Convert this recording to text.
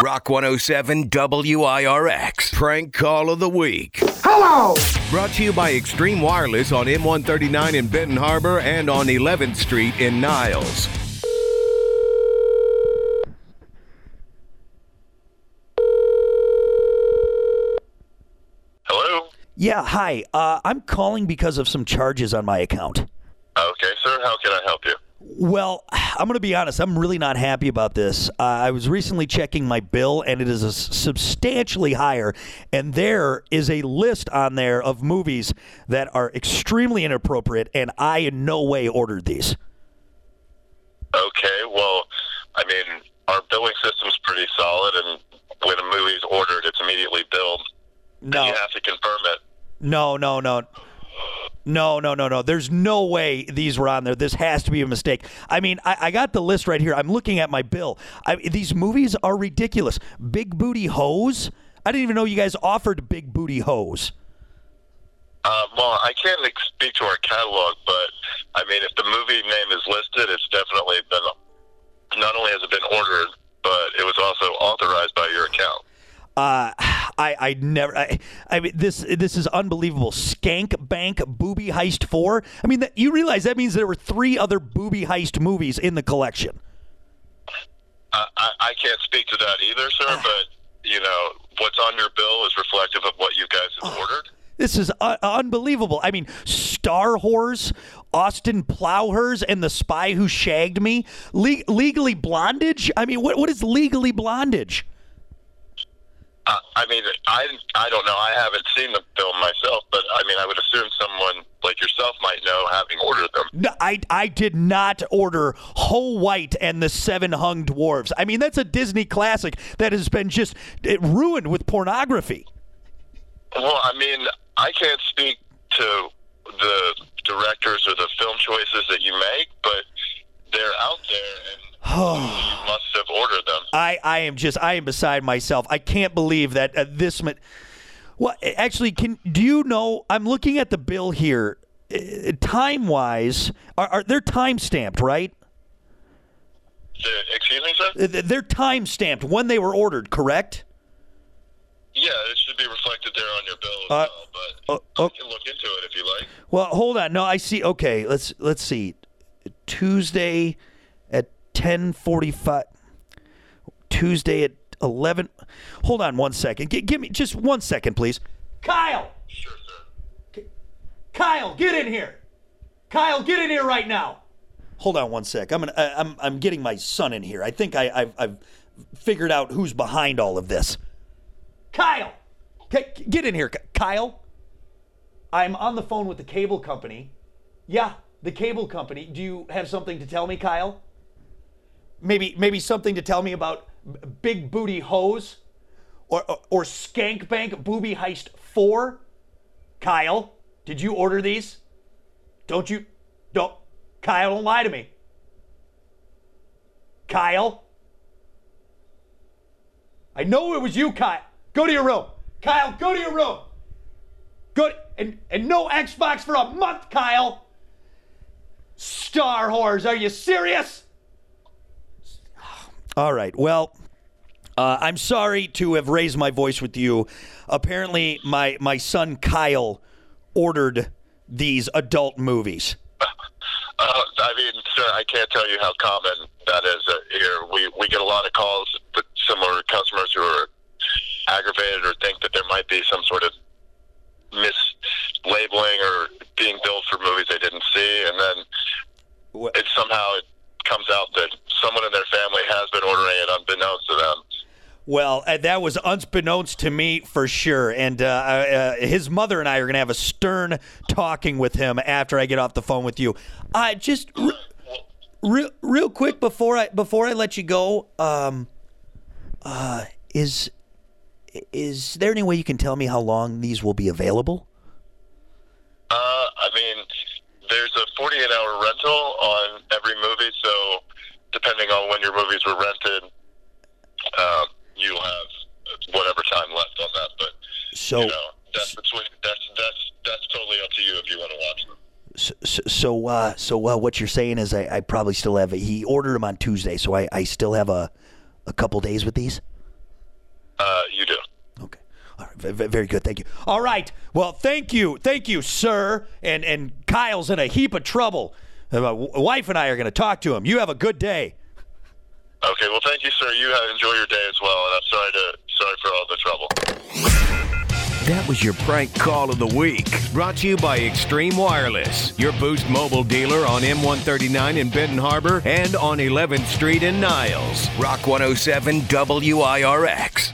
Rock 107 WIRX. Prank Call of the Week. Hello! Brought to you by Extreme Wireless on M139 in Benton Harbor and on 11th Street in Niles. Hello? Yeah, hi. I'm calling because of some charges on my account. Okay, sir. How can I help you? Well, I'm going to be honest. I'm really not happy about this. I was recently checking my bill, and it is substantially higher. And there is a list on there of movies that are extremely inappropriate, and I in no way ordered these. Okay, well, I mean, our billing system's pretty solid, and when a movie's ordered, it's immediately billed. No. And you have to confirm it. No. No. There's no way these were on there. This has to be a mistake. I mean, I got the list right here. I'm looking at my bill. These movies are ridiculous. Big Booty Hose? I didn't even know you guys offered Big Booty Hose. Well, I can't speak to our catalog, but, I mean, if the movie name is listed, it's definitely been, not only has it been ordered, but it was also authorized by your account. I mean, this is unbelievable. Skank Bank Booby Heist 4. I mean, you realize that means there were 3 other booby heist movies in the collection. I can't speak to that either, sir, but, you know, what's on your bill is reflective of what you guys have ordered. This is unbelievable. I mean, Star Whores, Austin Plowhurst, and The Spy Who Shagged Me. Legally Blondage? I mean, what is Legally Blondage? I mean, I don't know. I haven't seen the film myself, but I mean, I would assume someone like yourself might know, having ordered them. No, I did not order Ho White and the 7 Hung Dwarves. I mean, that's a Disney classic that has been just ruined with pornography. Well, I mean, I can't speak to the directors or the film choices that you make, but they're out there, and you must have ordered them. I am beside myself. I can't believe that well, actually, do you know, I'm looking at the bill here, time-wise, they're time-stamped, right? Excuse me, sir? They're time-stamped when they were ordered, correct? Yeah, it should be reflected there on your bill as well, but I can look into it if you like. Well, hold on. No, I see. Okay, let's see. Tuesday at 10:45. Tuesday at 11. Hold on one second. Give me just 1 second, please. Kyle! Sure, sir. Kyle, get in here. Kyle, get in here right now. Hold on one sec. I'm getting my son in here. I think I've figured out who's behind all of this. Kyle! Get in here, Kyle. I'm on the phone with the cable company. Yeah, the cable company. Do you have something to tell me, Kyle? Maybe something to tell me about Big Booty Hose or Skank Bank Booby Heist 4? Kyle, did you order these? Don't. Kyle, don't lie to me. Kyle? I know it was you, Kyle. Go to your room. Kyle, go to your room. And no Xbox for a month, Kyle. Star Whores, are you serious? All right, well, I'm sorry to have raised my voice with you. Apparently, my son Kyle ordered these adult movies. I mean, sir, I can't tell you how common that is here. We get a lot of calls with similar customers who are aggravated or think that there might be some sort of mislabeling or being billed for movies they didn't see, and then somehow it comes out that someone in their family has been ordering it unbeknownst to them. Well, that was unbeknownst to me for sure, and his mother and I are going to have a stern talking with him after I get off the phone with you. Just real quick before I let you go, is there any way you can tell me how long these will be available? I mean, there's a 48-hour rental on every movie, so depending on when your movies were rented, you'll have whatever time left on that. But so you know, that's totally up to you if you want to watch them. So what you're saying is I probably still have he ordered them on Tuesday, so I still have a couple days with these? All right, very good. Thank you. All right. Well, thank you, sir. And Kyle's in a heap of trouble. My wife and I are going to talk to him. You have a good day. Okay. Well, thank you, sir. You enjoy your day as well. And I'm sorry for all the trouble. That was your prank call of the week. Brought to you by Extreme Wireless, your Boost Mobile dealer on M139 in Benton Harbor and on 11th Street in Niles. Rock 107 WIRX.